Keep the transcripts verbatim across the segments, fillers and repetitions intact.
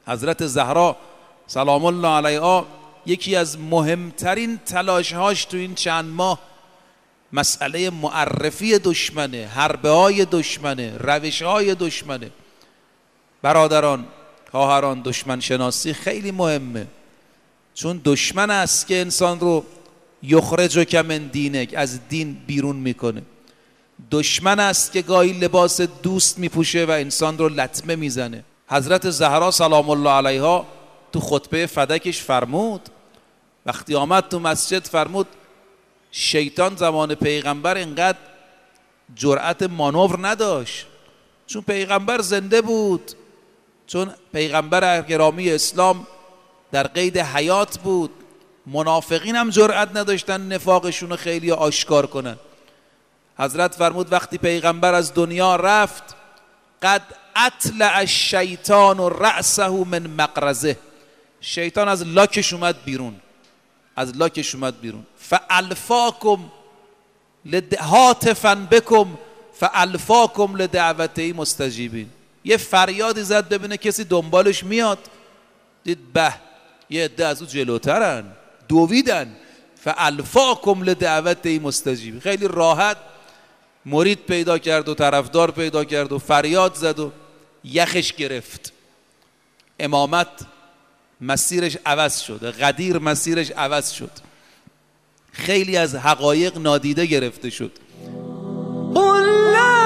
حضرت زهرا سلام الله علیها یکی از مهمترین تلاشهاش تو این چند ماه مسئله معرفی دشمنه، حربه های دشمنه، روش های دشمنه. برادران، خواهران، دشمن شناسی خیلی مهمه، چون دشمن است که انسان رو یخرجک من دینک، از دین بیرون میکنه. دشمن است که گاهی لباس دوست میپوشه و انسان رو لطمه میزنه. حضرت زهرا سلام الله علیها تو خطبه فدکش فرمود، وقتی آمد تو مسجد فرمود شیطان زمان پیغمبر اینقدر جرأت مانور نداشت، چون پیغمبر زنده بود، چون پیغمبر گرامی اسلام در قید حیات بود. منافقین هم جرأت نداشتن نفاقشون رو خیلی آشکار کنن. حضرت فرمود وقتی پیغمبر از دنیا رفت قد اطلع الشیطان رأسه من مقرزه، شیطان از لاکش اومد بیرون، از لاکش اومد بیرون. فالفاکم هاتفا بکم فالفاکم لدعوته مستجیبین. یه فریادی زد ببینه کسی دنبالش میاد، دید به یه عده از او جلوترن، دویدن. فالفاکم لدعوته مستجیبین. خیلی راحت مرید پیدا کرد و طرفدار پیدا کرد و فریاد زد و یخش گرفت. امامت مسیرش عوض شد، غدیر مسیرش عوض شد، خیلی از حقایق نادیده گرفته شد. قل لا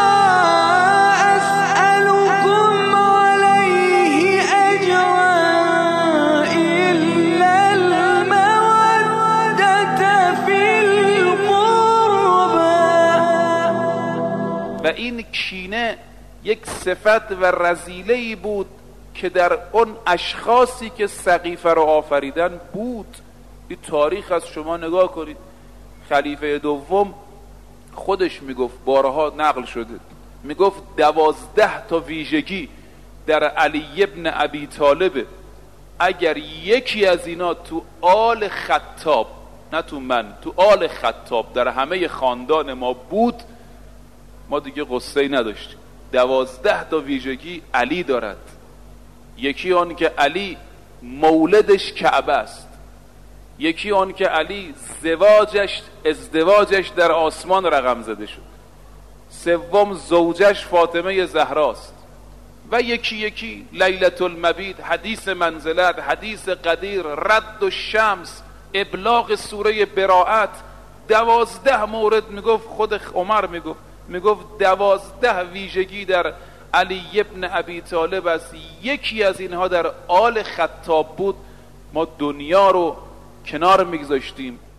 اسألكم عليه اجرا الا المودة في القربى. و این کینه یک صفت و رذیله‌ای بود که در اون اشخاصی که سقیفه رو آفریدن بود. این تاریخ از شما نگاه کنید. خلیفه دوم خودش میگفت، بارها نقل شده، میگفت دوازده تا ویژگی در علی ابن ابی طالب، اگر یکی از اینا تو آل خطاب، نه تو من، تو آل خطاب در همه خاندان ما بود، ما دیگه قصه‌ای نداشتیم. دوازده تا ویژگی علی دارد. یکی آن که علی مولدش کعبه است، یکی آن که علی زواجش ازدواجش در آسمان رقم زده شد، سوم زوجش فاطمه زهراست، و یکی یکی لیلة المبیت، حدیث منزلت، حدیث قدیر، رد الشمس، ابلاغ سوره براءت. دوازده مورد میگفت، خود عمر میگفت میگفت دوازده ویژگی در علی ابن ابی طالب است. یکی از اینها در آل خطاب بود، ما دنیا رو کنار میگذاشتیم